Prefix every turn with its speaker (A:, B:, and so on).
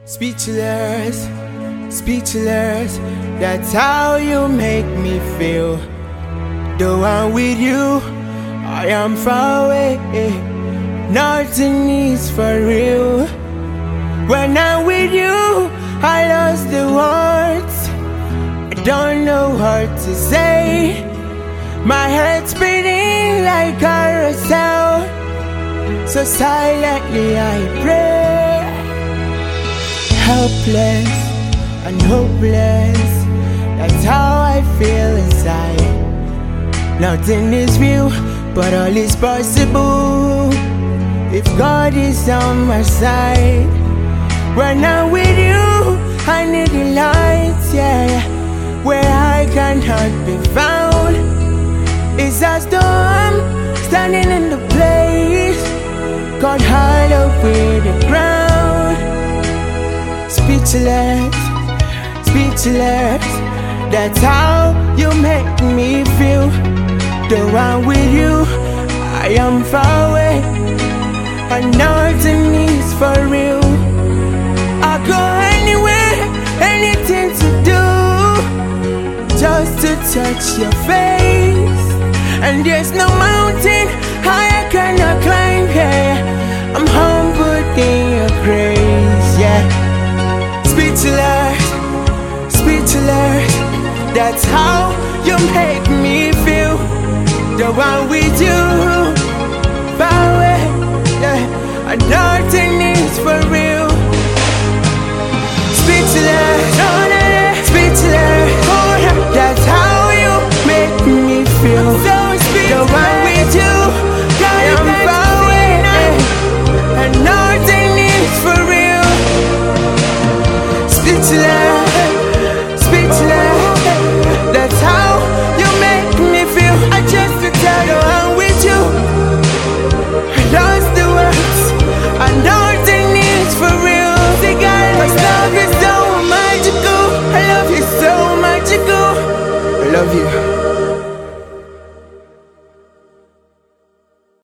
A: Speechless, speechless, that's how you make me feel. The one with you, I am far away, nothing is for real. When I'm with you, I lost the words, I don't know what to say. My head's beating like carousel, so silently I pray. Helpless and hopeless, that's how I feel inside. Nothing is real, but all is possible if God is on my side. When I'm with you, I need the lights, yeah, where I cannot be found. It's as though I'm standing in the place, got hollow with the ground. Speechless, speechless, that's how you make me feel. The one with you, I am far away, and nothing is for real. I go anywhere, anything to do, just to touch your face. And there's no mountain I cannot climb, yeah. I'm humbled in your grace, yeah. Speechless, speechless, that's how you make me feel. The one with you, far away, yeah, and nothing is for real. Speechless, speechless, that's how you make me feel. The one with you, I am far away, yeah, and nothing is for real. Speechless, speechless, that's how you make me feel. I just to tell you I'm with you, I lost the words, and nothing is for real. See, God, my love is so magical, I love you so magical, I love you.